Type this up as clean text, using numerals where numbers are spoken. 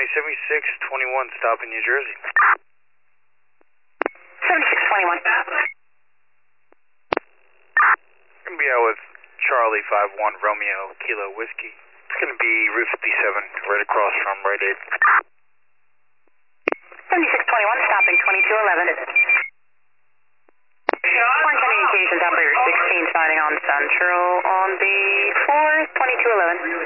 7621, stopping New Jersey. 7621. Gonna be out with Charlie 51 Romeo Kilo Whiskey. It's gonna be Route 57, right across from Rite Aid. 7621, stopping 2211. One communications operator 16 signing on Central on the 4th, 2211.